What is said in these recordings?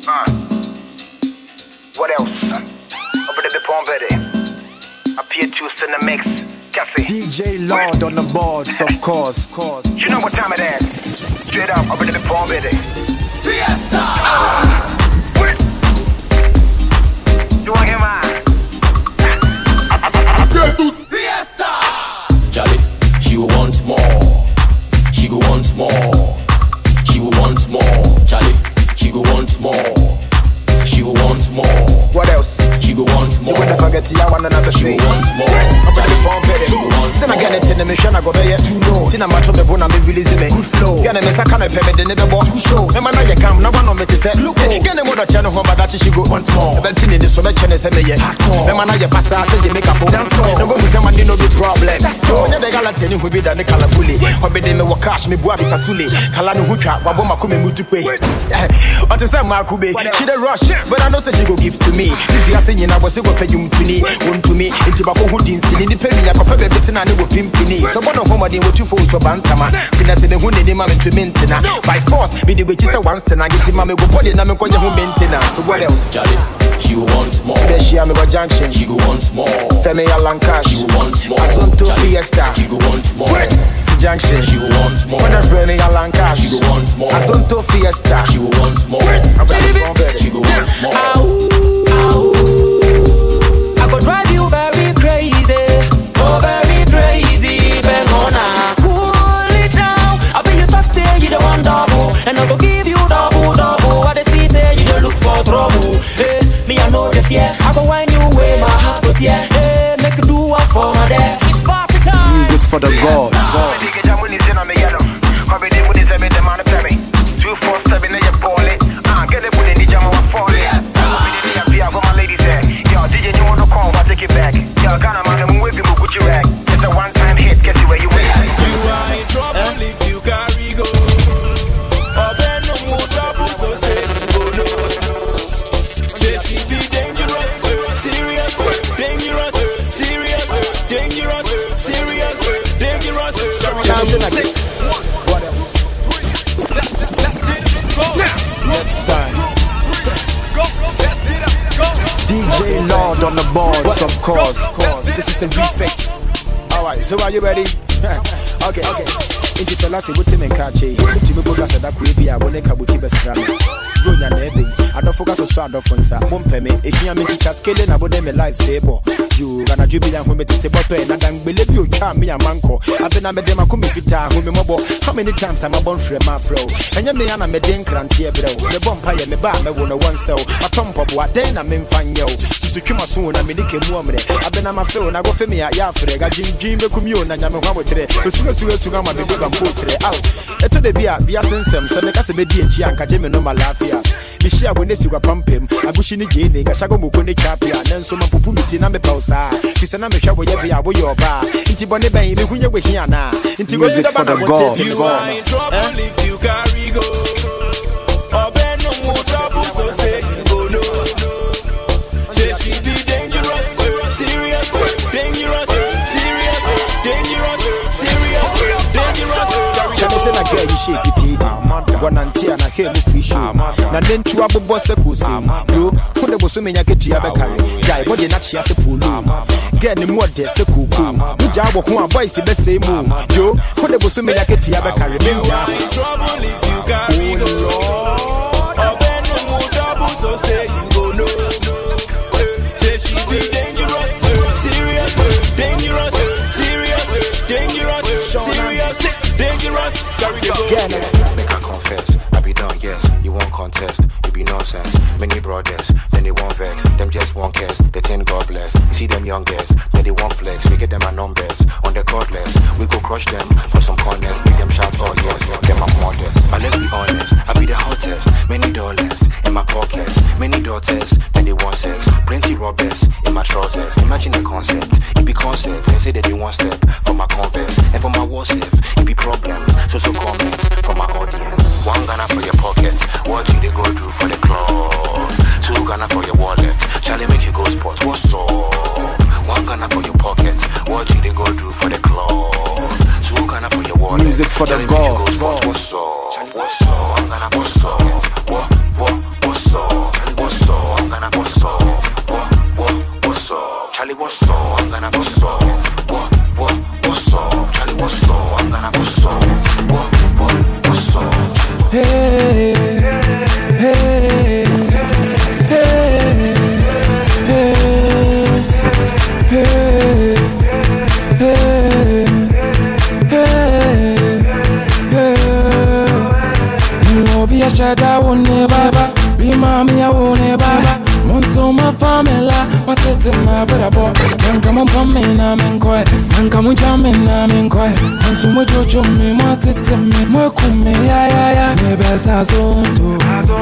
What else? Over the Pompey. Appear to in the mix. Cassie. DJ Lord on the boards, of course. You know what time it is? Straight up over the Pompey. Fiesta! You want him on? Fiesta! Charlie, she will want more. She will want more. She will want more. Charlie, she will want more. She will want more. What else? She will want more. So when I forget you, I want another thing. She will want more. Charlie, she will want more. Then I get it in the mission, I go there to know. Then I'm out of the bone, I'm releasing me. Good flow. Get a mess, I can't pay me, the never bought 2 shows. And man, I come, no one on me to say, look, get them with a channel home, but that she go once more. I've been in this so much, and I say, yeah, hardcore. And man, I pass out, and you make up for dance. No go to someone, you know the problem. So when they got a who be done the color bully. Or be them with cash, me boy, Sasuli. Kalani Huka, Waboma Kumi Mutupe. What is that, Markube? She the rush, but I know she go give to me. If you are saying I was able to pay you to me, into Bako Hoodin, in the penny, I could pay better than I will pimpini. Someone of home, I did what you for so bantama. Since I said the Hundy, Mamma to Mintina. By force, me the witches are once and I get him, Mamma go body and I'm going to maintenance. So what else? Charlie, she will want more. Then she am a junction. She will want more. Send me a Lancash. She will want more. Asunto Fiesta. She will want more. Junction. She will want more. When I bring me a Lancash. She will want more. Asunto Fiesta. She will want more. She will want more. I could drive you very crazy, oh very crazy, Bengona. Cool it down. I bet you talk say you don't want double, and I go give you double. What they see say you don't look for trouble. Hey, me I know the fear. I go wind you away, my heart goes yeah. Hey, make you do one for my dad. It's party time. Music for the gods. 247 in your ball. Get it with the jam of falling. For my ladies there. Yo, DJ, you want to call? I'll take it back. Yo, kind of man, I'm with you, put your rag. It's a one-time hit, get you where you at. You are in trouble if you carry go. Or then no more trouble, so say go no. Say she be dangerous, serious, dangerous, serious, dangerous, serious, dangerous. What else? Next time. DJ Lord on the boards, of course. This is the refix. Alright, so are you ready? Okay. Inti Salasi, what you mean, Kachi? Jimmy Bogas at that creepy, I want to Kabuki Besram. Brunya Nebe, I don't forget to start off on Sa. Won't pay me. If you are making cascading about them a life table, you gonna jubilant when we take the bottle and I don't believe you can't be a manco. I've been a medema kumifita, who me mobile. How many times am I born for a mafro? And you may have a dink and tear bro. The bumpire, me bar, me won a one cell. A pump up what then I'm in fine yo. Secure my soon, I'm in the woman. I've been on my phone, I go for me at Yafre. I Jim the commune and I'm a hammer today. The sooner to come and be good and put it out. It to the beer, via Sensum, so make us a median Gianca Jimmy no malafia. The share when they pump him, I wish in the gaining, I shall go Mukuni Chapia, and then some Pupumiti Name Pausa. This and I'm a shower every hour your bar. Into Bonnie Bay, the Hunya with Hiana. Into Music for the gods. You are in trouble if you carry go. Or then no more trouble, so say you go no. Say she be dangerous, serious, dangerous, serious, dangerous, serious, dangerous. Say na girl you shake it in. One anti and I hear me fish. Na then two abu boss kusi. Yo, for the boss me nyake tia be carry. Guy, but they not share se pulu. Get the more de se kuku. We jawo who a boy se be say move. Yo, for the boss me nyake tia be carry. You are in trouble if you carry go. Or then no more trouble, so say you go no. Say she be dangerous, serious, dangerous, serious, dangerous, serious, dangerous. Make I confess, I be done, yes. You won't contest, it be nonsense. Many brothers, then they won't vex. Them just won't curse, they think God bless. You see them youngest, then they won't flex. We get them our numbers, on the cordless. We go crush them for some corners. Make them shout, oh yes, them are modest. But let's be honest, I be the hottest. Many dollars in my pockets. Many daughters, then they want sex. Plenty robbers in my trousers. Imagine the concept, it be concept. They say that they want step for my converse. And for my WhatsApp, it be problems. So comments from my audience. One Ghana for your pockets. What you they go do for the club? 2 Ghana for your wallet. Charlie make you go sports. What's up? 1 Ghana for your pockets. What you they go do for the club? 2 Ghana for your wallet. Music for the gods. What's up? 1 Ghana for sports. What's up? what's up? What's up? I'm gonna what's up? What's up? Charlie, what's up? I'm gonna what's up? What's up? Charlie, what's up? I'm gonna what's up? What's up? Hey, hey, hey, hey, hey, hey, be a shadow, won't never be mommy, I won't never. So my family, what is it, my brother? Don't come on me, I'm in quiet. Don't come on, I'm in quiet. And so much of me, what it is, me, more come, yeah. Maybe as on to,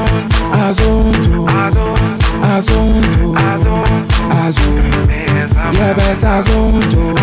yeah, best as on to,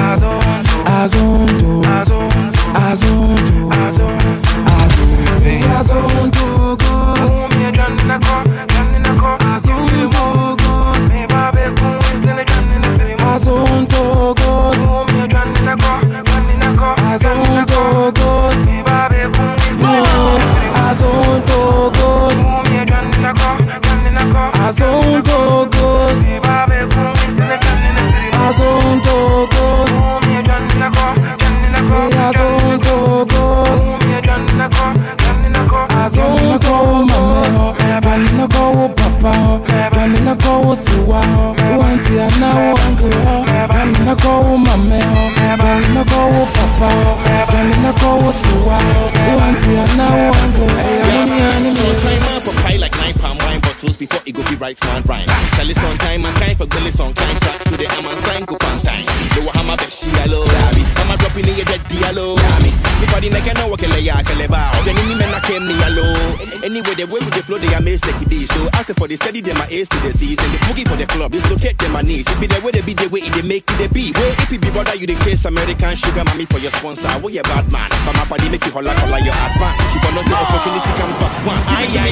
before it go be right man rhyme. Tell it on time and time for Billy on time tracks to the Amman sign go on time. Low hammer best yellow, Yami. I'm dropping in your dead yellow, Yami. Before the neck I know what can lay out Kaleba. Then any men I came me yellow. Anyway, the way with the flow they are made like this. So asking for the steady them my ace to the seas and the boogie for the club. Dislocate them my knees. If be the way they be the way they make it the beat. Well, if it be brother you the case American sugar mommy for your sponsor. What you bad man? But my body make you holla your advance. She for no say opportunity comes but once.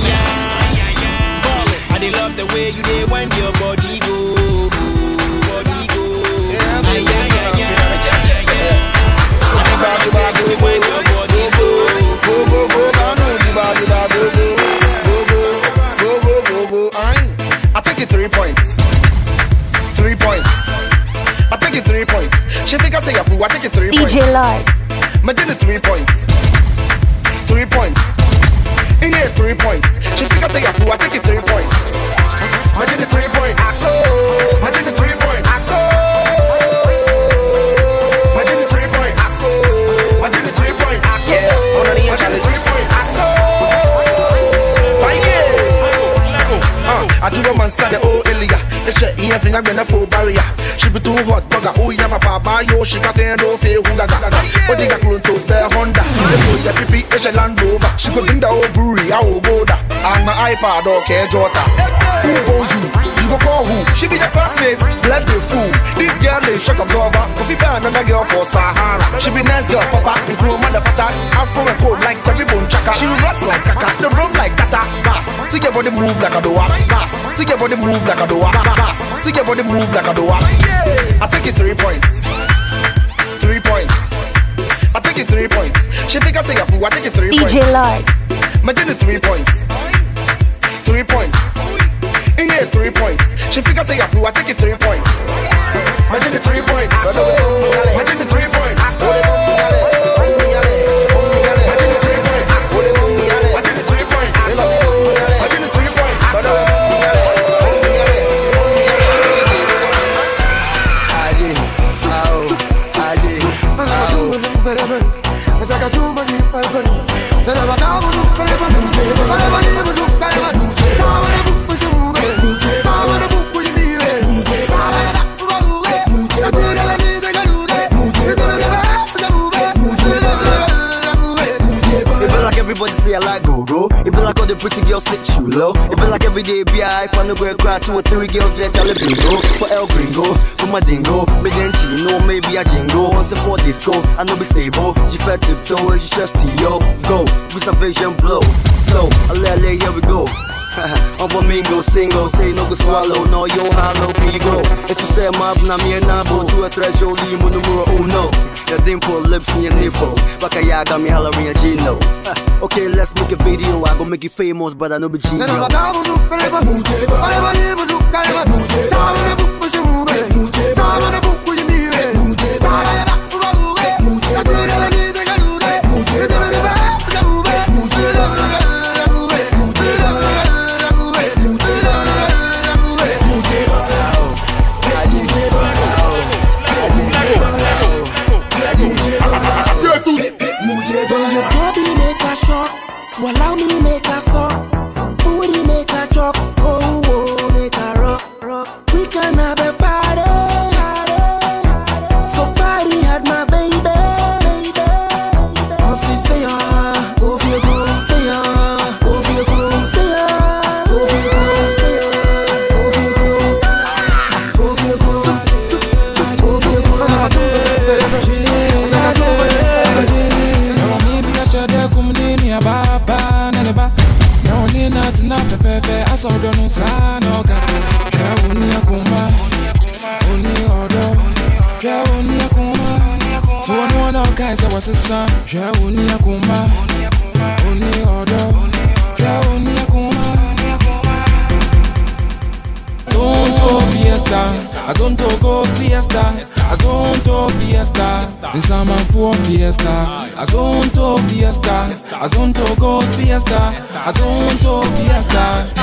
I love the way you did when your body go. When your body go. I take it 3 points. 3 points. I take it 3 points. She think I say a fool. I take it 3 points. DJ Lord. I did it 3 points. 3 points. In here 3 points. She think I say a fool. I take it 3 points. I did it 3 points. I did it 3 points. I did it 3 points. I did it 3 points. Yeah, I did it 3 points. I do a man say the old Elia. The shit here thing I'm gonna full barrier. She be too hot, dogga. Oh yeah, my papa yo. She got there no fear who gaga. But they got clone to the Honda. The boy the pipi is a Land Rover. She could bring the old brewery. I will go there. And my iPad okay Jota. Who owns you? You go call who? She be the classmate. Bless the fool. This girl is shock absorber. Coffee ban another girl for Sahara. She be nice girl, papa. Improve motherfucker. I'm from a cold like Terry Bone Chaka. She rots like Kaka. The room like Tata. Gas. See your body move like a doa. Gas. See your body move like a doa. Gas. See your body move like a doa. I take it 3 points. 3 points. I take it 3 points. She think I say a fool. I take it 3 points. DJ Lord. I did it 3 points. 3 points. In here 3 points. She think I say a fool. I take it 3 points. I did it 3 points. I did it 3 points. Everybody say I like go-go. It be like all the pretty girls sit you low. It be like every day be I find a girl cry 2 or 3 girls let y'all bingo. For El Gringo, for my dingo. Me then chino, maybe a jingo. Once for disco, I know be stable. She fat tiptoe, she just to yo. Go, with a vision blow. So, I lay, here we go. Mingo, single, say no go swallow, no yo hollow, pigo. If you say my na me na bo to a treasure limo numero uno. Your dimple lips in your nipple, Bakaya got me hollering a Gino. Okay, let's make a video, I go make you famous, but I know be Gino. So allow me to make a song, booty make a drop, oh, oh, make a rock. We can have a party, so party had my baby. Oh, say yeah, oh, feel good, say yeah, oh, feel good, say yeah, oh, feel good, oh, feel good, oh, feel good. Maybe I should have come in here, I saw the no sign of God. Only a coma, only order. Yeah, only a coma. So one of guys that was a son. Yeah, only a coma, only order. Yeah, only a coma. Don't go fiesta, I don't go fiesta. I don't go fiesta. This time I'm for fiesta. I don't go fiesta. I don't go fiesta. I don't go fiesta.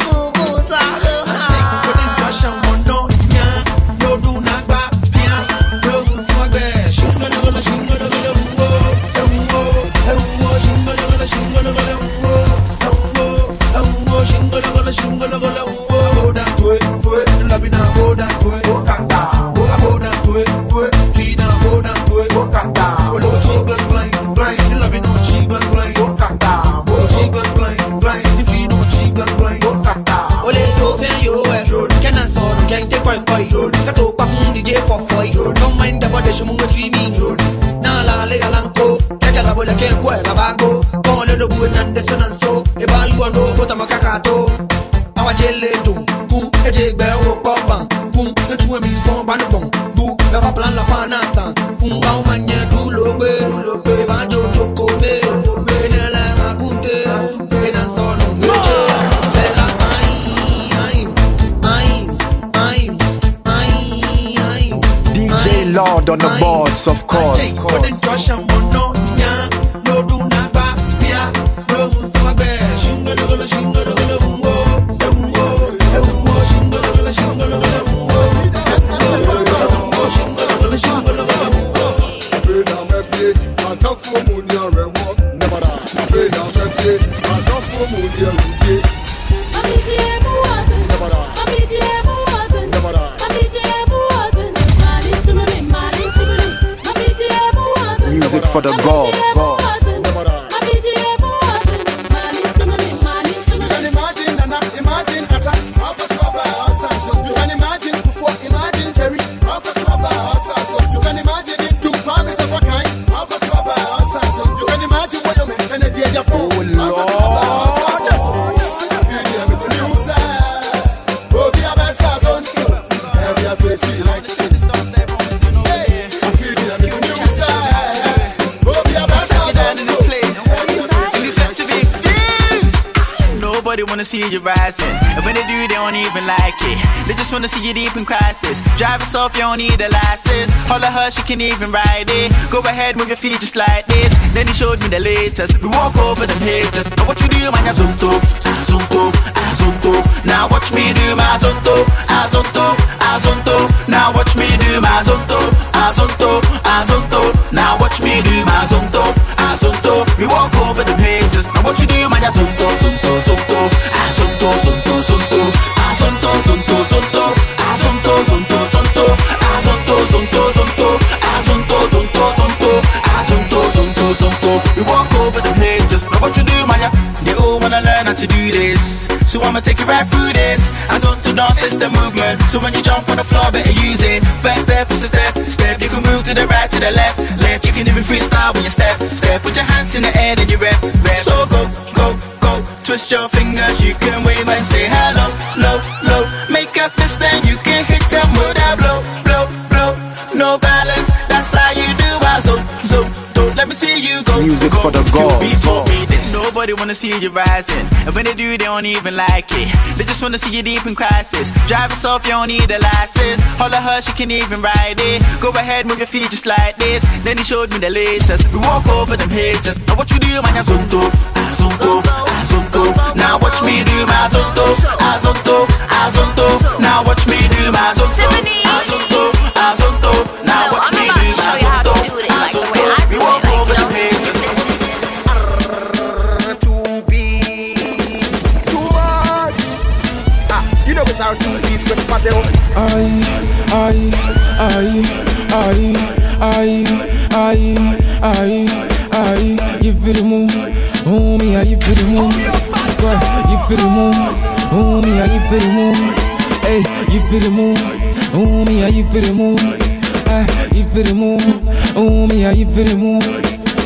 Don't mind the body, she move with me. Now la lega lanko, take a labo like a quail, a bago. Go a little bit and the sun and so. If I you know what I'm a cacato, our jelly doom, boom, a jig bell, pop bang, boom, the two of me from Banabong, boo, never plan la panasa, boom, bow man, yeah, do lobe, Bajo, Toko, in a la gunte, in a son, DJ Lord on the boards, of course. Music for the gods. Wanna see you rising, and when they do, they don't even like it. They just wanna see you deep in crisis. Drive us off, you don't need a license. Holler her, she can even ride it. Go ahead, move your feet just like this. Then he showed me the latest. We walk over them haters. Now what you do, man? Azonto, azonto, azonto. Now watch me do my azonto, azonto, azonto. Now watch me do my azonto, azonto, azonto. Now watch me do my azonto, azonto. We walk over them haters. Now what you do, man? Azonto, azonto, azonto. Azonto, azonto, azonto. Azonto, azonto, azonto. Azonto, azonto, azonto. Azonto, azonto, azonto. Azonto, azonto, azonto. Azonto, azonto, azonto. We walk over them haters. Now what you do, man? They all wanna learn how to do this, so I'ma take you right through this. Azonto dance is the movement, so when you jump on the floor, better use it. First step is a step. You can move to the right, to the left. You can even freestyle when you step. Put your hands in the air, then you rep. So go. twist your fingers, you can wave and say hello, low, low. Make a fist and you can hit them with a blow, blow, blow. No balance, that's how you do my zo, zo, zo. Let me see you go. Music go, for the gods. Nobody wanna see you rising, and when they do, they don't even like it. They just wanna see you deep in crisis. Drive us off, you don't need a license. All of her, she can even ride it. Go ahead, move your feet just like this. Then he showed me the latest. We walk over them haters. Now what you do, man? Azonto, azonto, azonto. Now watch me do my azonto, azonto, azonto. Now watch me do my azonto, azonto, azonto. Now watch me do my azonto, azonto. We walk over them haters. You know it's our 2 B's, Chris Patel. You feel the move, oh me, you feel the move. You feel the move, oh me, you feel the move. Hey, you feel the move, oh me, you feel the move. You feel the move, oh me, you feel the move.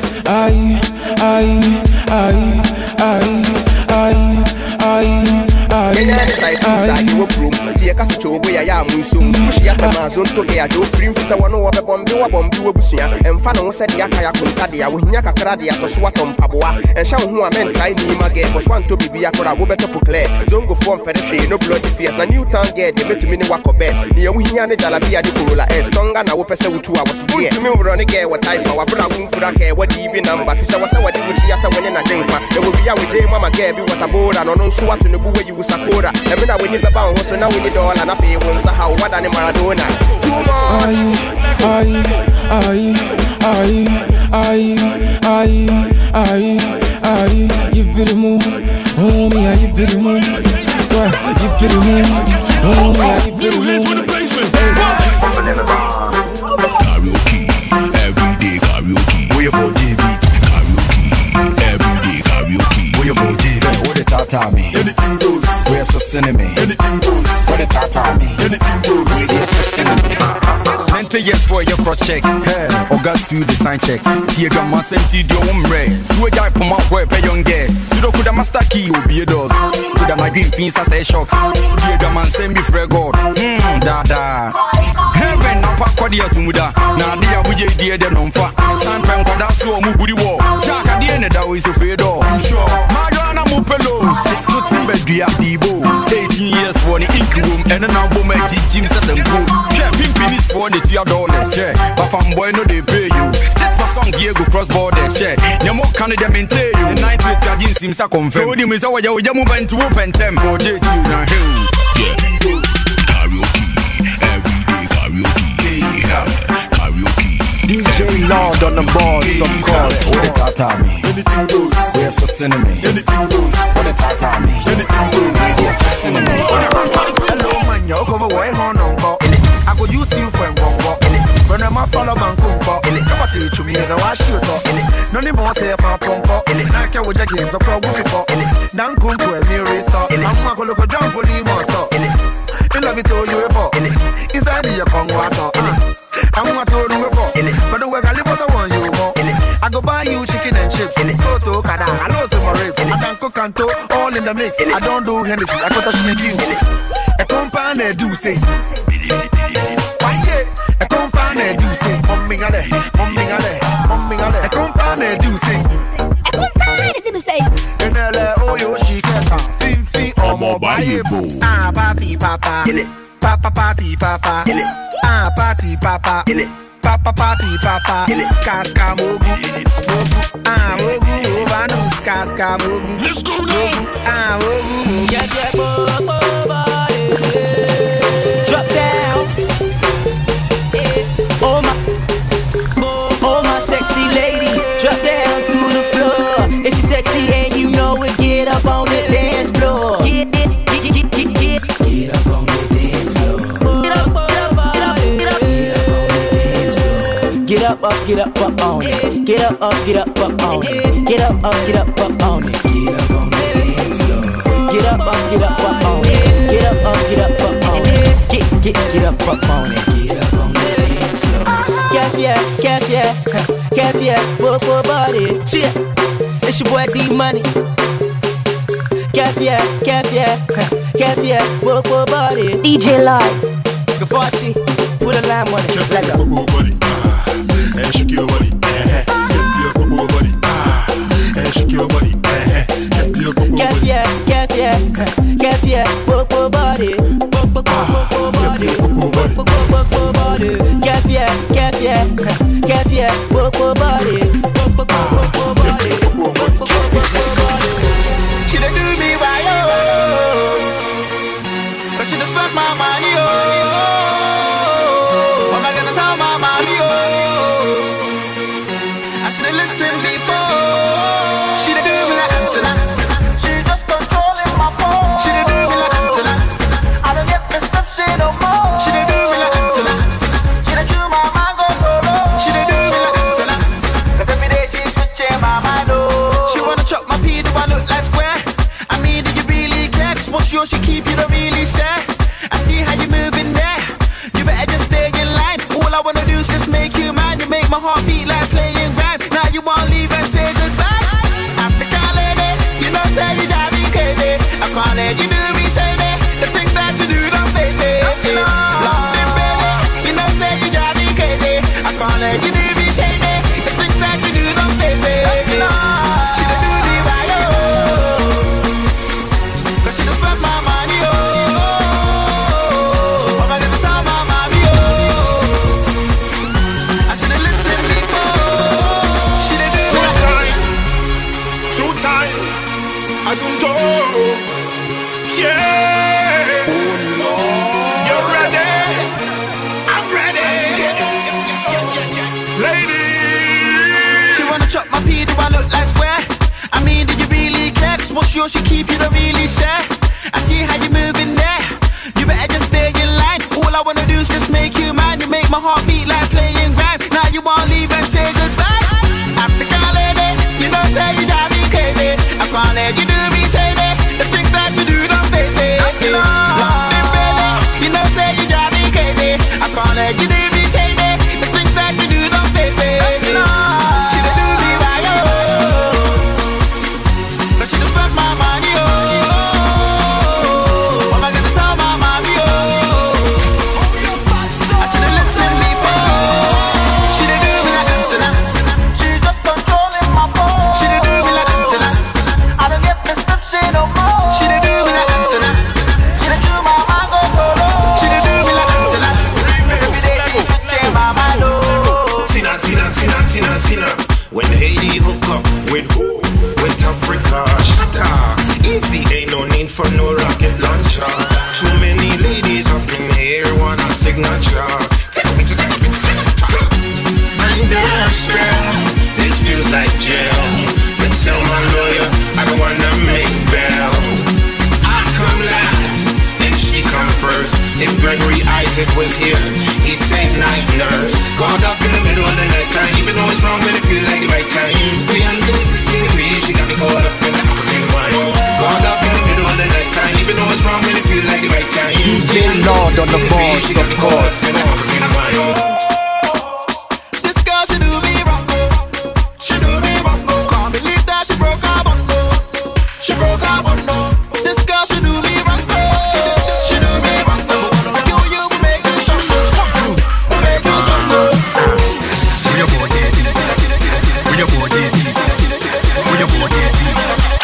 You were broom, see a castle where I am soon. She had a mazon to get a joke, bring for someone over bomb, you a bomb, you a busia, and Fano said Yakaya Kuntadia, with Yaka Karadia for Swatom Pabua, and Shao who I meant tiny again was one to be Biakora, better Poclair, Zongo form Federation, no bloody fears, the new town get the better mini wako bet, near Wiana Jalabia de Kurula, and Stonga, now Pesa 2 hours here. To me, run again what type of a brown Kurake, what even number, Fisa was what you would see as a winning a drink, and will be out with J Mama Gabby, what a board, and no swat in the way you support. And when I win it about so now we need all and I pay once how what an Maradona. Too much. You feel the move, oh me, you feel the move. You feel the move, oh me, you feel the move. Karaoke, everyday karaoke. We about JB, karaoke, everyday karaoke. We about JB, what the tata me? Anything goes. We're so cinema. Anything goes. What the tata me? Anything goes. We're so cinema. 20 years for your cross check. Hey, or got to the sign check. Tiaga man sent to your home race. So I put my boy pay young guess. You don't could a master key will be a does. Could a my green fins as a shocks. Tiaga man send me for God. Dada. Heaven na pa kwadia tumuda. Na dia buje dia de nomfa. San pen kwada so mu budi wo. Jaka dia ne da we so fedo. Sure. Mariana mu pelo. So timbe dia dibo. 18 years for the ink room and now bo me Jim says and go. Yeah, pimpin is for the $2, yeah. But from boy no they pay you. This my song Diego cross borders, yeah. No more Canada maintain you. The night with Jadin seems to confirm. So the miss our ya move into open them. No date you now hill. Yeah. Karaoke, everyday karaoke. Karaoke. DJ Lord on the boards, of course. What the tata me? Anything goes. We're so cinema. Anything goes. What the tata me? Anything goes. We're so cinema. Hello man, you come away home on I go use you for a walk. When I'm a follow man, come teach me, and I wash you talk. None of us say for Pompo. I can't with the kids, but for Wookie for. Nan come to a mirror, so I'm not going to look at John Polimo. So, in love it all you for. Is that your Congo? I'm not told you for. But the work I live what I want you more. I go buy you chicken and chips. Go to Kada, I lost my ribs. I don't cook and all in the mix. I don't do Hennessy, I got a snake you. A company do say. A company do say. Mumming ale. A company do say. A company do say. In LA, oh, you she can't. Fin, or more buy it. Ah, party, papa. Papa, party, papa. Ah, party, papa. Papa, party, papa. Kaska, mogu. Ah, mogu. Vanus, kaska, mogu. Let's go now. Ah, mogu. Yeah, drop down. Oh my sexy lady, drop down to the floor. If you're sexy and you know it, get up on the dance floor. Get up on the dance floor. Get up on it. On it. Get up on it. Get up on it. Get up on it. On it. Get up on the dance floor. Get up on it. Get up on it. Get up on it. Get up on it. Get up on the dance floor. Caviar, work for body. Shit, it's your boy D Money. Bobo body. DJ Live. Gafachi, put a lamb on it. Like that. Bobo body. And shake your body. Your bobo body. And shake your body. Your bobo body. Bobo body. Bobo body. Bobo body. Bobo body. She done do me right, oh. But she just spent my money, oh. What am I gonna tell my mommy, oh? I should've listened before. She done do me like Antenna. She just controlling my phone. She done do me like Antenna. I don't get messed up, shit no more. She done do me like Antenna. She done chew my mind, go solo. She done do me like Antenna. Cause every day she's switching my mind, oh. She wanna chop my pee, do I look like square? I mean, do you really care? Cause what's yours, she keep, you don't really share. I see how you moving there. You better just stay in line. All I wanna do is just make you mine. You make my heart beat like playing rhyme. Now you won't leave and say goodbye. African lady, you know say you drive me crazy. I can't let you do me shady. The things that you do don't face me. London baby, you know say you drive me crazy. I can't let you do me shady. The things that you do don't face me. She done do me right, oh. Cause she just spent my money, oh. What am I gonna tell my mommy, oh? I should've listened before. She done do me right. Two time, as un door. Yeah. Oh Lord. You're ready. I'm ready. Lady. She wanna chop my pee, do I look like square? I mean, do you really care? Cause what's yours, you keep, you don't really share. I see how you moving there. You better just stay in line. All I wanna do is just make you mine. You make my heart beat like playing rhyme. Now you won't leave and say goodbye. African lady, you know say you drive me crazy. I can't let you do me shady. The things that you do don't face me. London baby, you know say you drive me crazy. I can't let you do me shady. The things that you do don't face me. She done do me right, oh. But she just spent my money, oh. What am I gonna tell my mommy, oh? I should've listened before. She done do me like Antenna. She just controlling my phone. She done do me like Antenna. I don't get messed up, shit no more. She done do me like Antenna. She done chew my mind, go solo. She done do me like Antenna. Every day she switching my mind, oh. Tina. When Haiti hook up with who? With Africa. Shut up. Easy, ain't no need for no rocket launcher. Too many ladies up in here want a signature. I'm desperate. This feels like jail. But tell my lawyer I don't wanna make bail. I come last, and she come first. If Gregory Isaac was here, he'd say night nurse. Caught up in the middle of the night time, even though it's wrong, but it feels like the right time. 316 degrees, she got me caught up in the African wine. Caught up in the middle of the night time, even though it's wrong, but it feels like the right time. DJ Lord on the boards, of course. This girl, she do me wrong, she do me wrong. Can't believe that she broke her bundle. She broke her bundle. This girl, she do me wrong, she do me wrong. You make me stronger, make me stronger. When your boy get deep, when your boy get deep, when your boy get deep.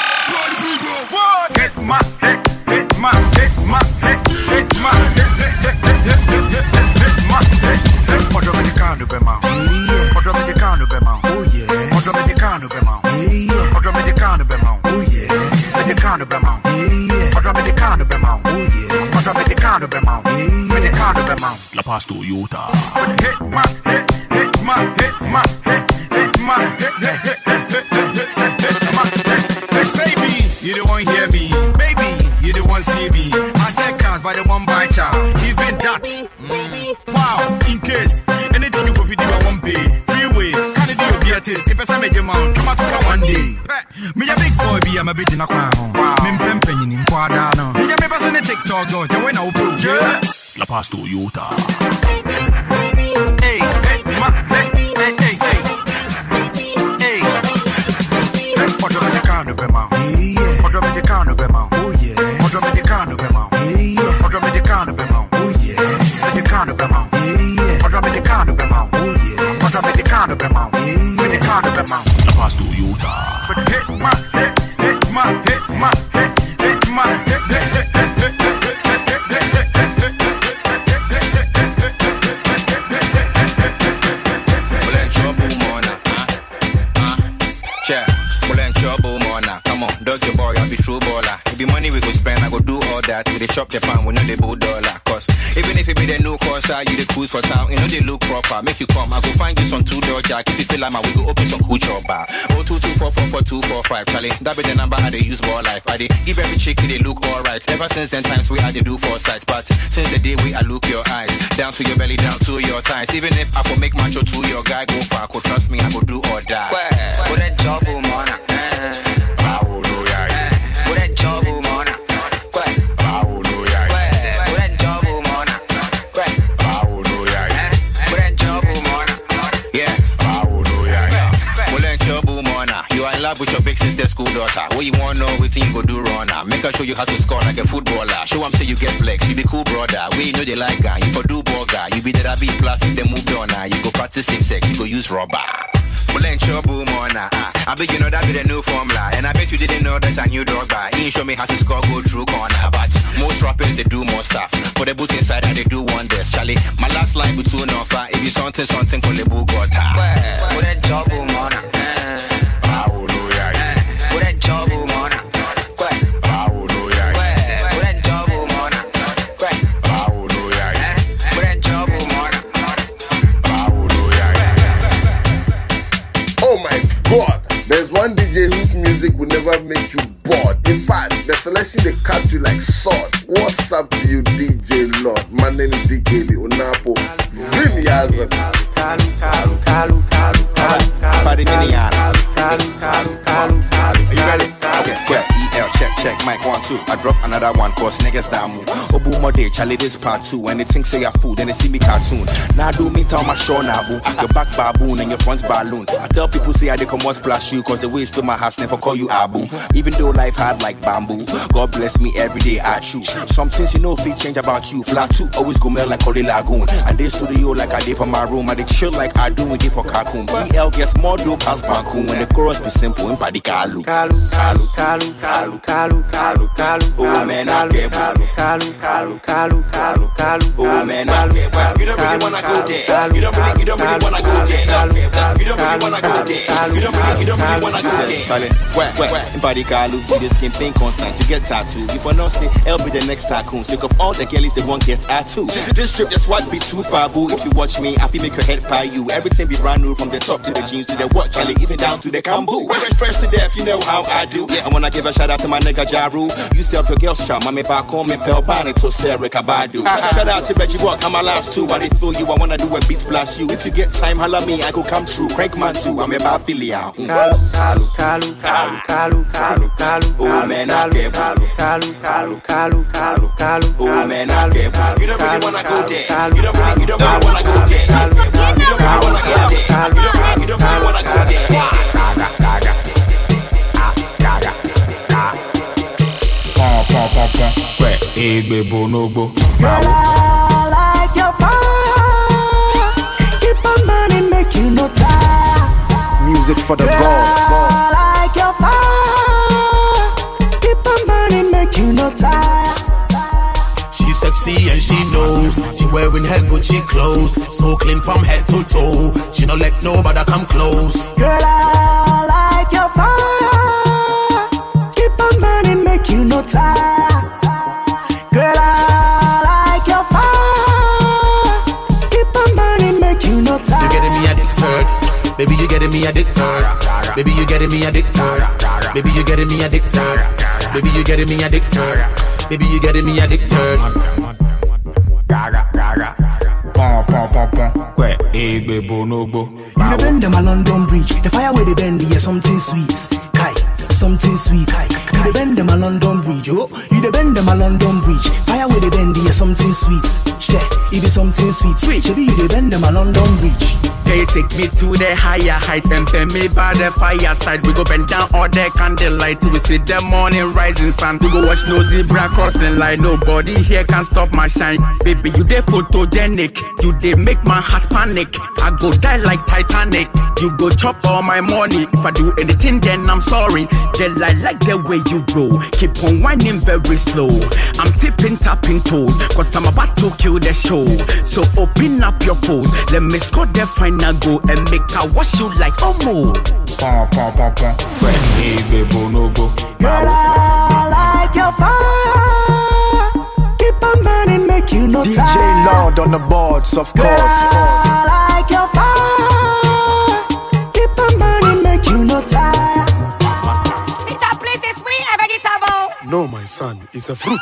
Hit my head, hit my head, hit my head, hit my head. Otro americano be ma, otro americano be ma, oh yeah. Otro americano be ma, otro americano be ma, oh yeah. Americano be ma, otro americano be ma, oh yeah. Otro americano be ma, americano be ma. La Paz Toyota. Hit my head, hit my head, my head, hit my head, hit my head. Baby, you don't want hear me. Baby, you don't want see me. I get cars by the one by child. Even that. Wow, in case anything you go for do, I won't pay. Freeway, can you do your beer things? If I say major man, come out to one day. Me a big boy, be I'm a bitch in a crown. Me penny in Quadano. Me a me person in TikTok, go to win our pro. La Paz Toyota. Hey, hey, ma, hey, hey, hey, hey. Hey. Otro americano be ma. Otro americano be ma. be true baller. It be money we go spend, I go do all that. We dey chop Japan, we know they bull dollar. Cause even if it be the new Corsa, you the cruise for town, you know they look proper. Make you come, I go find you some $2 jack. If you feel like my, we go open some cool chop bar. 022444245, Charlie. That be the number I dey use ball life. I dey give every chick they look alright. Ever since then times we had to do 4 sides. But since the day we I look your eyes, down to your belly, down to your thighs. Even if I could make macho to your guy go far, could trust me, I go do or die. What that job, man? What that job, man? With your big sister school daughter, what you wanna know, what you go do runner. Make her show you how to score like a footballer. Show them say you get flex, you be cool brother. We know they like guy, you for do burger. You be the B plus if they moved on. You go practice same sex, you go use rubber. Well, ain't your boom on. I bet you know that be the new formula. And I bet you didn't know that's a new dog by. He ain't show me how to score, go through corner. But most rappers, they do more stuff. For the boot inside, they do wonders. Charlie, my last line between offer. If you something, call the book got what that job, man? There's one DJ whose music will never make you bored. In fact, the selection they cut you like sword. What's up to you, DJ Lord? My name is DK Onapo. Vimiaza. Are you ready? Okay, well, EL, check, mic 1, 2. I drop another one, cause niggas down move. Obu more day, Charlie, this part 2. When they think say you're food, then they see me cartoon. Now do me tell my show now, boo. Your back baboon and your front balloon. I tell people say I they come out splash you, cause the way to my house never call you Abu. Even though life hard like bamboo, God bless me every day I choose. Some things you know fit change about you. Flat 2 always go melt like Holy Lagoon. And they studio like I did for my room. And they chill like I do with it for Kakun. EL gets more dope as Banku. When the chorus be simple in Padikalu. Oh man, I get oh man, I get you don't really wanna go there. You don't really wanna go there. You don't really wanna go there. You don't really wanna go there. Charlie, where in Padikalu, you just campaign constant. You get tattoo. If I not say I'll be the next tycoon. Sick of all the girlies they won't get tattoo. This trip just what be too far, boo. If you watch me, I feel make your head pie you. Everything be brand new from the top to the jeans to the watch, Charlie, even down to the Kambu. Fresh to death, you know how I do. I wanna give a shout out to my nigga Jaru. You sell your girls charm, I'm back home and Pel Bani to Sarah Kabadu. Shout out to Reggie Walk, I'm my last 2. I didn't feel you, I wanna do a beat blast you. If you get time, holla me, I go come true. Crank man too, I'm about Philia. Oh man, I get oh man, I get you don't really wanna go there. You don't really wanna go there. You don't really wanna go there. You don't really wanna go there. Girl, I like your fire. Keep on burning, make you no tire. Music for the Girl, gods. I like your fire. Keep on burning, make you no tire. She's sexy and she knows. She wearing her Gucci clothes, so clean from head to toe. She don't let nobody come close. Girl, I like your fire. Keep on burning, make you no tire. Girl, I like your fire. Keep on burning, make you no tire. You getting me addicted, baby. You getting me addicted, baby. You getting me addicted, baby. You getting me addicted, baby. You getting me addicted, baby. You getting me addicted. You the bend them a London Bridge. The fire where they bend, yeah, something sweet. Kai, something sweet. You the bend them a London Bridge, oh. You the bend them a London Bridge. Fire where they bend, yeah, something sweet. Yeah, it be something sweet. Sweet, you the bend them a London Bridge. They take me to the higher height and pay me by the fireside. We go bend down all the candlelight till we see the morning rising sun. We go watch no zebra crossing line. Nobody here can stop my shine. Baby, you dey photogenic. You dey make my heart panic. I go die like Titanic. You go chop all my money. If I do anything, then I'm sorry. Girl, I like the way you roll. Keep on whining very slow. I'm tipping, tapping toes, cause I'm about to kill the show. So open up your pose. Let me score the final goal and make her wash you like Omo. pom pom pom pom. Hey baby, no go. Girl, I like your fire. Keep on burning, make you no DJ tired. Lord on the boards, of Girl, course. I like your fire. Keep on burning, make you no tired. Teacher, please, it's me, I beg it about. No, my son, it's a fruit.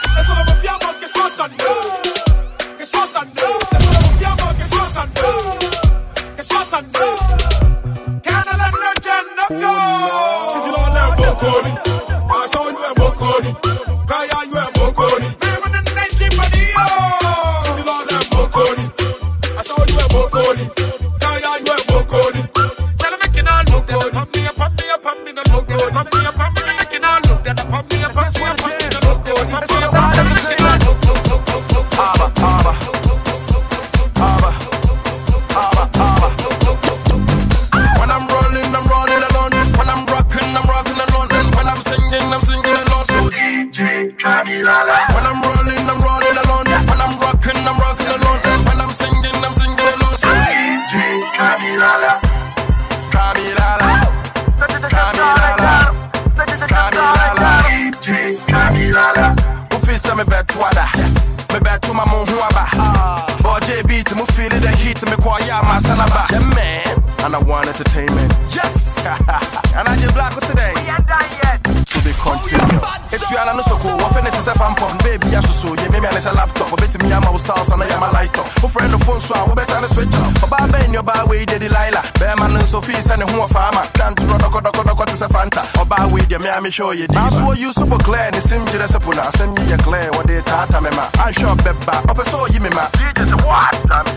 And I want entertainment. Yes! And I just black was today. We ain't done yet. To be continued. It's you and I know so cool. What finish is the fan pump, baby? I should show you. Maybe I need a laptop. But bet me I'm out sounds and I am a light up. Who friend the phone swap? Who better than a switch up? But by in your bar way, the Delilah. Bear man and Sophie sending home a farmer. Down to Rodoko to Safanta. Or by way, the me show you. I saw you super clear and it seemed to the Sapuna. Send you clear what they tata mema. I sure bet back. Up a saw you, mema. DJ what?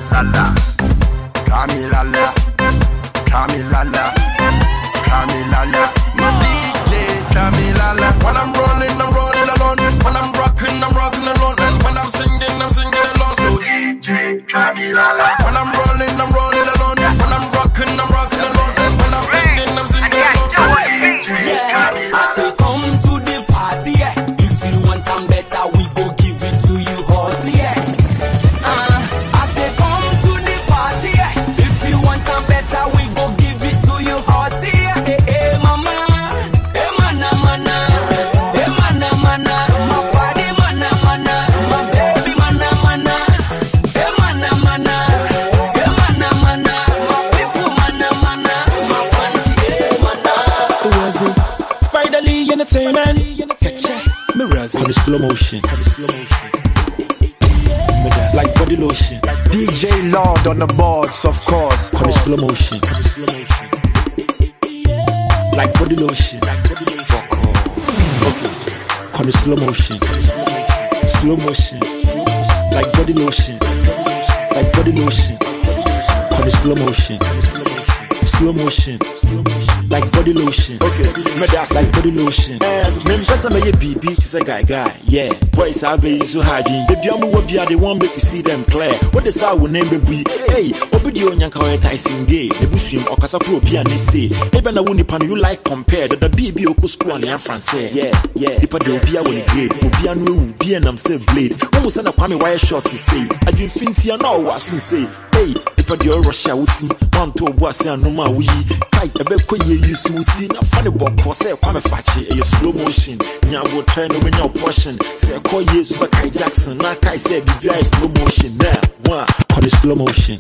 Camilala. Camilala, Camilala, my DJ, Camilala. When I'm rolling alone. When I'm rocking alone. When I'm singing alone. So DJ, Camilala. When I'm rolling alone. When I'm rocking alone. When I'm singing alone. So DJ, Camilala. I say come to the party, yeah. If you want some better, we go give it to you hot, yeah. I say come to the party, yeah. If you want some better, we go give it to you hot, yeah. Hey, mama, hey, mana, mana, hey, mana, mana, my body, mana, mana, my baby, mana, mana, hey, mana, mana, hey, mana, mana, my people, mana, mana, my fancy, hey, mana. Spider Lee Entertainment. Mirrors in the slow motion. Like body lotion. DJ Lord on the boards, of course. On the slow motion. Like body lotion. On the slow motion. Slow motion. Like body lotion. Like body lotion. On the slow motion. Slow motion. Like body lotion. Okay, me that's like body lotion. Me person me BB to say guy. Yeah, boys have been so hard. Baby, I'm what be they want me to see them clear. What the sound will name be? Hey, obedi onyanka we Tyson gay. The busum okasa pro bia ni say. Ebe na woni pan you like compare the BB oku school and yan français. Yeah. Ipa de obia woni grade. Obia no wu bia nam say blade. Omo say na kwame wire short to say. Adwin finti na o wasin say. Hey, ipa de Russia wuti. Man to obo ase anoma wi. Kai ebe koye you suti na funny bob for say kwame fachi e slow motion nya go try no nya portion say call Jesus Kai Jackson na Kai say be slow motion now one call the slow motion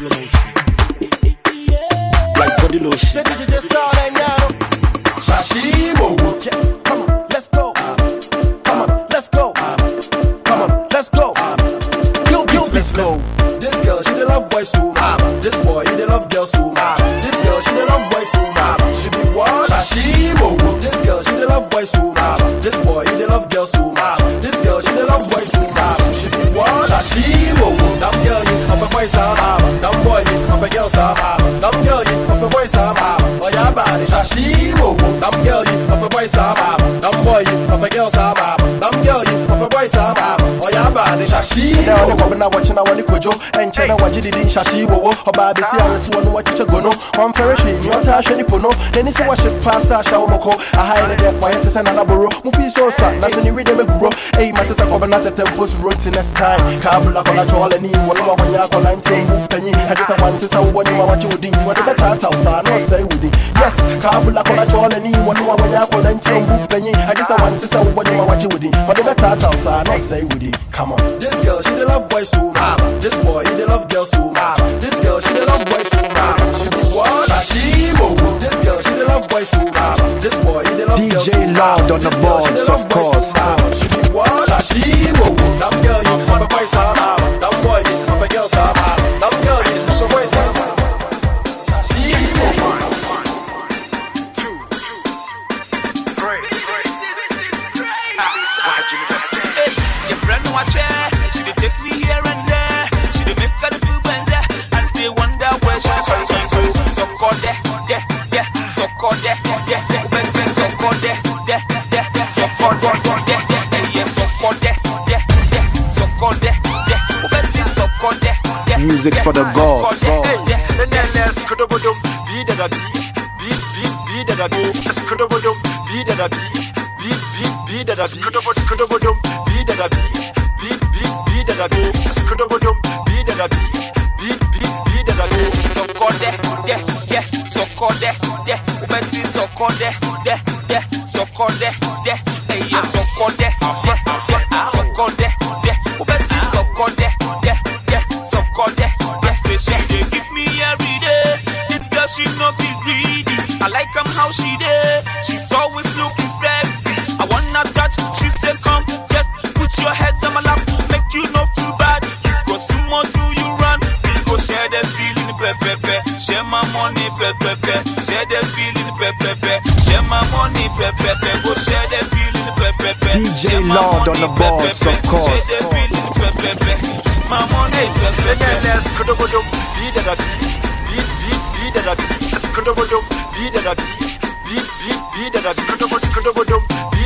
like body lotion did you just start and now Shashibo yes come on let's go come on let's go come on let's go let's go this girl she dey love boys too this boy he dey love girls too this girl she dey love boys too she be what Shashibo this girl she dey love boys too this boy he dey love girls too this girl she dey love boys too she be what Shashibo that girl you up a boy side that boy you up a girl side that girl you up a boy side oh yeah body Shashibo that girl you up a boy side that boy you up a girl side that girl you up a boy side oh yeah the shashi. Now the woman watching our Nicojo and China what you did in shashi wo about the CS one what you go no on perishing your tash any pono then it's what should pass a shawmoko a high in the quiet is another borough Mufi so sad that's when you read them grow hey matters a covenant the temples wrote in next time Kabula kola chole ni one more when you call 19 penny I just want to say what you what you would do what the better house I not say with it yes Kabula kola chole ni one more when you call 19 penny I just want to say what you what you would do what the better house I not say with it come on this girl she the love boys too much this boy he the love girls too much this girl she the love boys too much she be what she this girl she the love boys too much this boy he the love girls too much DJ Loud on the boards of course she be what she that girl you have a boy son that boy you have a girl son that girl you have a boy son she so fine 2 3 your friend watch she dey take me here and there she dey make her feel benze and they wonder where she so called there so called there benze so called there so called there so called there music for the gods let's go to bodum be that be that be that be that skudobodum be that be that skudobodum be that be that so called there so called there ubeti so called there so called there hey so called there so called there ubeti so called there so called there say she dey give me every day this girl she no be greedy I like how she dey she's always looking sexy I wanna touch, she said come, just put your head on my lap, make you not feel bad. You go sumo till you run, we go share the feeling, pepe, share my money, pepe, share the feeling, pepe, share my money, pepe, go share the feeling, pepe, DJ Lord on the boards of course. Share the feeling, pepe, my money, pepe, let's go to bodum, be that be that skudobodum, be that be that skudobodum.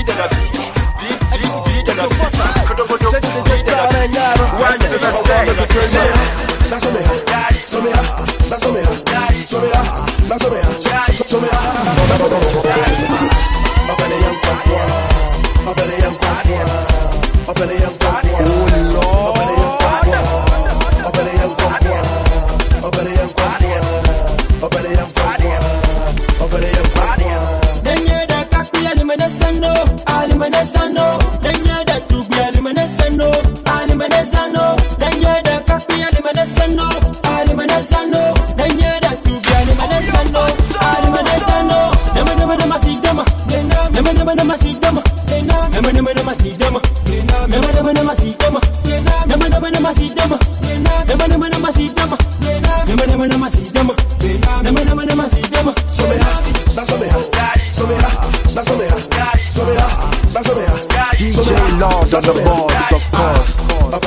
DJ Lord on the boards of course.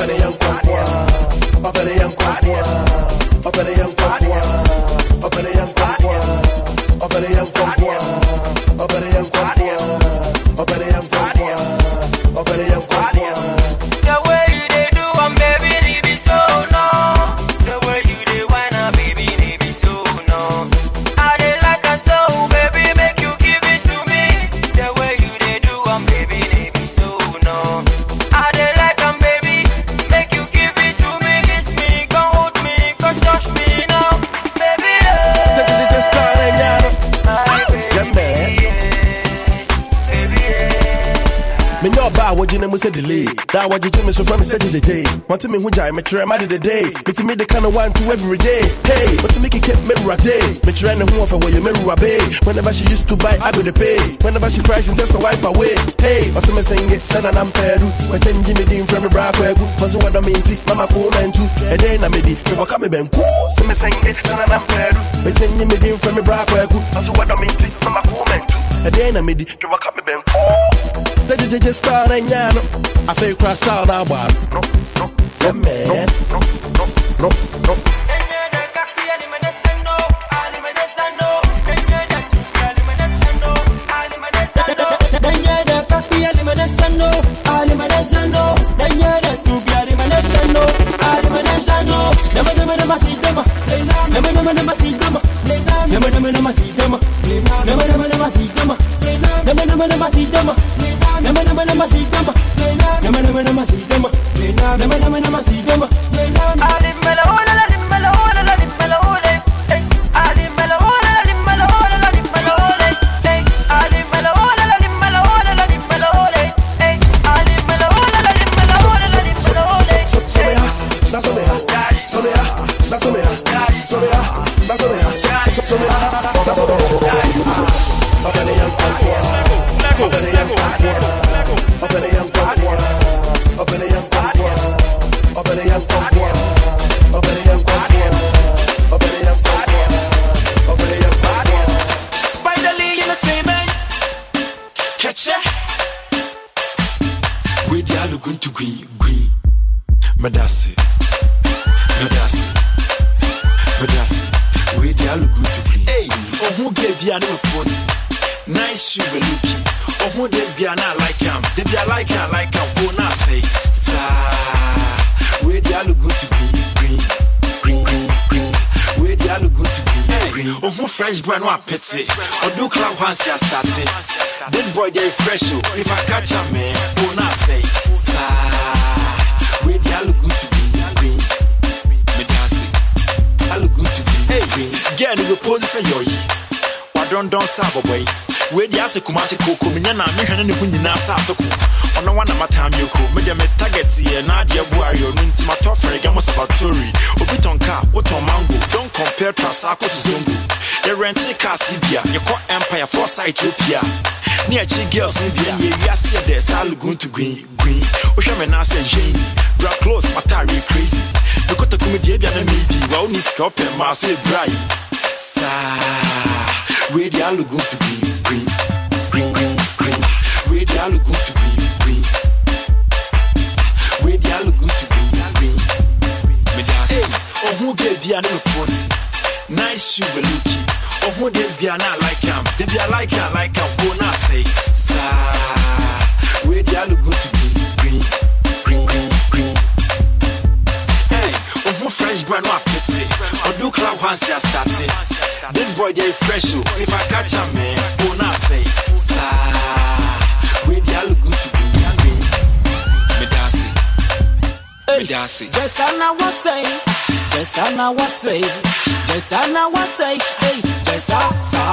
Delay. That what you do me so from Mr. JJ. Want to me who jai me try my the day. Me to me the kind of one to every day. Hey, what to make it keep me rate. Me try no who for where you me bay. Whenever she used to buy, I go to pay. Whenever she cries and tells a wipe away. Hey, what's me saying it? Send an amperu. When changing me din from me bra kwa good. What's what I mean? Mama cool man too. And then I made it. You come me ben cool. So me saying it. Send an amperu. When changing me din from me bra kwa good. What's what I mean? Mama cool man too. And then I made it. You come me ben cool. Just start and yano. I feel crash out now, but yeah, man. No. This boy they fresh, if I catch a man, who not say, where they look good to be green. Me dance I look good to be green. Get in the position yo. Why don't stop away? Where the ass kumasi koko, me na me hane ne kunyina sa atoko. Ono wana matam yoko, me de me target here na de buario nti ma tofre ga mo sabatori. Obi tonka, woton mango, don't compare Trasako to Zungu. You rent a car Sibia, you call Empire for Ethiopia. Near Chi girls Sibia, yes, there's all going to green. Oshaman say Jane, bra close, Matari crazy. You got a comedian and maybe, well, Miss Cop and Marseille Bry. Sa, where the all going to be green. Where the all going to be green. Where the all going to be green. Hey, oh, who gave you another post? Nice shoe, Lucky. Oh, who this guy not like him? Did you like him? Who not say, sir? Where the all good to be green. Hey, oh, who fresh brand what pity? Oh, do club once you started. This boy they fresh, if I catch a man, who not say, sir? Where the all good to be green. Me dasi. Just I was say. Yes, I know what say. Yes, I know what say. Hey, yes, I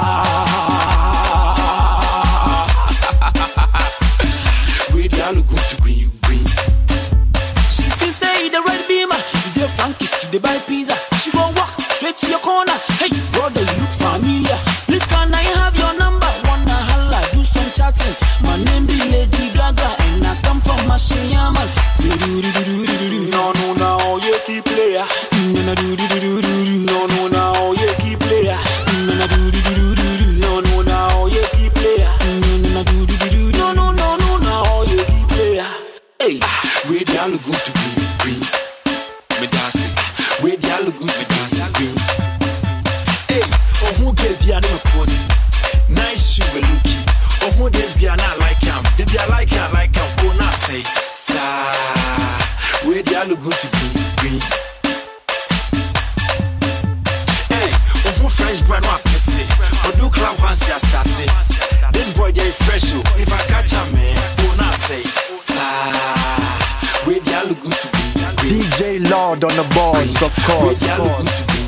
we all look good to green. She say the red beamer. Is your Frankie? She the buy pizza. She gon' walk straight to your corner. Hey, brother, you look familiar. Please can I have your number? Wanna holla, do some chatting. My name be Lady Gaga, and I come from Mashiyama. No, you keep player. No, you keep player. No, you keep player. No, you keep player. Hey, where the all good to be green. Me dance it. Where the all good to be green. Hey, oh who gave you another post? Nice shoe, Lucky. Oh who this guy not like him? Did you like him? Who not say, sir? Where the all good to be green. Fresh brand what pity. Or do club once you started. This boy they fresh, if I catch a man, who not say, sir? Where the all good to be. DJ Lord on the boards, of course. Where the all good to be.